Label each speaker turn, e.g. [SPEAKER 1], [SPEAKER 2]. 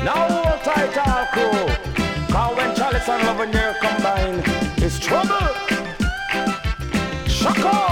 [SPEAKER 1] Now hold tight all crew. Cause when Chalice and Love and Year combine, it's trouble. Shock up.